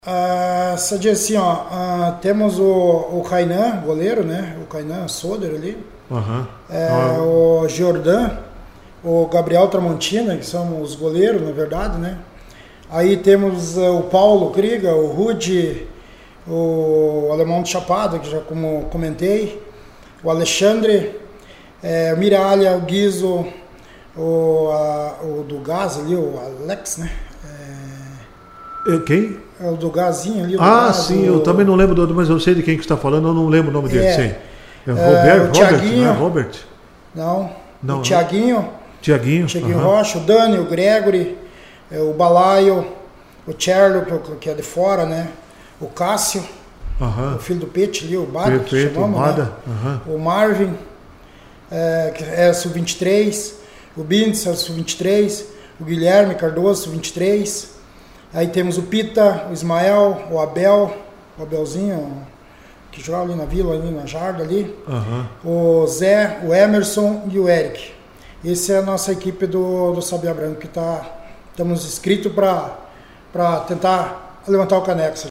Sadia, assim, temos o Kainan, goleiro, né? O Kainan Soder ali. O Jordan, o Gabriel Tramontina, que são os goleiros, na verdade, né? Aí temos o Paulo Kriga, o Rudi, o Alemão de Chapada, que já como comentei, o Alexandre, o Miralha, o Guizo, o do Gás ali, o Alex, né? Quem? É o do Gazinho ali. Sim, eu também não lembro, mas eu sei de quem que está falando, eu não lembro o nome dele, sim. O Thiaguinho, não é Robert? Não, o Thiaguinho Uhum. Rocha, o Dani, o Gregory, o Balaio, o Charlo, que é de fora, né? O Cássio, o filho do Pete ali, o Bada, que chamamos, né? O Marvin, que é sub-23, o Bintz, é sub-23, o Guilherme Cardoso, sub-23. Aí temos o Pita, o Ismael, o Abel, o Abelzinho, que joga ali na Vila, ali na Jarda ali. O Zé, o Emerson e o Eric. Essa é a nossa equipe do Sabiá Branco, que estamos inscritos para tentar levantar o caneco.